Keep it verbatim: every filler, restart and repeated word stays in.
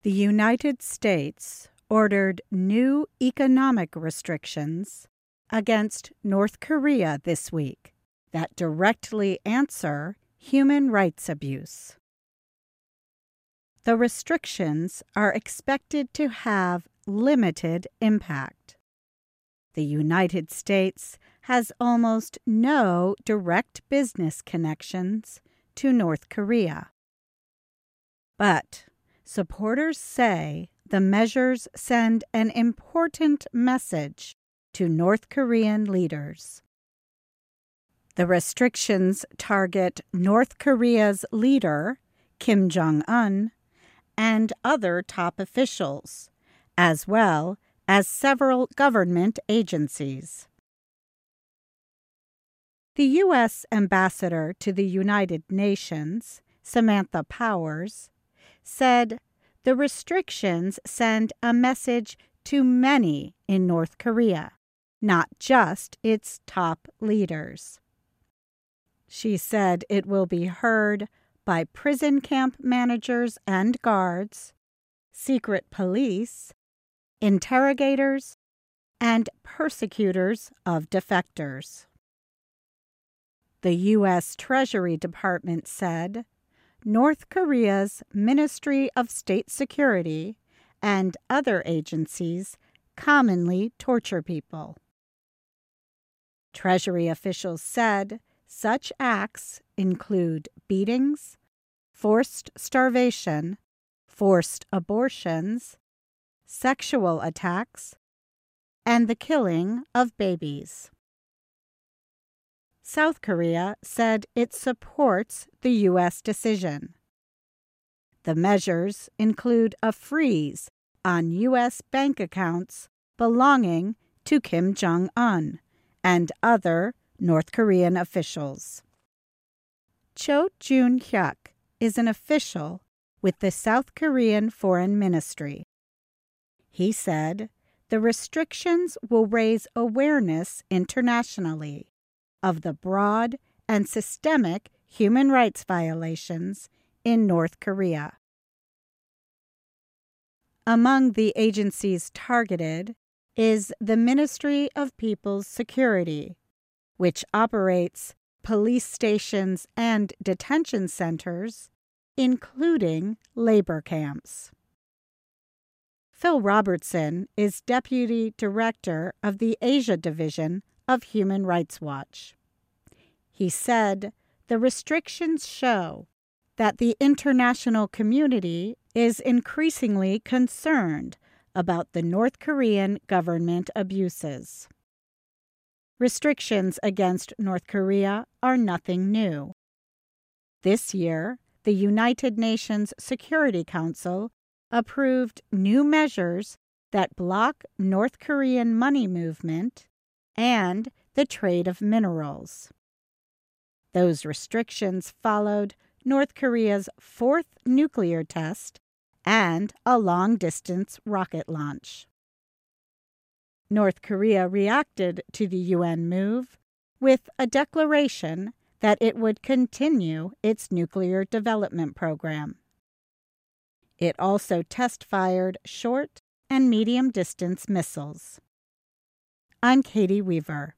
The United States ordered new economic restrictions against North Korea this week that directly answer human rights abuse. The restrictions are expected to have limited impact. The United States has almost no direct business connections to North Korea. But supporters say the measures send an important message to North Korean leaders. The restrictions target North Korea's leader, Kim Jong-un, and other top officials, as well as several government agencies. The U S ambassador to the United Nations, Samantha Powers, said the restrictions send a message to many in North Korea, not just its top leaders. She said it will be heard by prison camp managers and guards, secret police, interrogators, and persecutors of defectors. The U S Treasury Department said North Korea's Ministry of State Security and other agencies commonly torture people. Treasury officials said such acts include beatings, forced starvation, forced abortions, sexual attacks, and the killing of babies. South Korea said it supports the U S decision. The measures include a freeze on U S bank accounts belonging to Kim Jong-un and other North Korean officials. Cho Jun-hyuk is an official with the South Korean Foreign Ministry. He said the restrictions will raise awareness internationally of the broad and systemic human rights violations in North Korea. Among the agencies targeted is the Ministry of People's Security, which operates police stations and detention centers, including labor camps. Phil Robertson is Deputy Director of the Asia Division of Human Rights Watch. He said the restrictions show that the international community is increasingly concerned about the North Korean government abuses. Restrictions against North Korea are nothing new. This year, the United Nations Security Council approved new measures that block North Korean money movement and the trade of minerals. Those restrictions followed North Korea's fourth nuclear test and a long-distance rocket launch. North Korea reacted to the U N move with a declaration that it would continue its nuclear development program. It also test-fired short and medium-distance missiles. I'm Katie Weaver.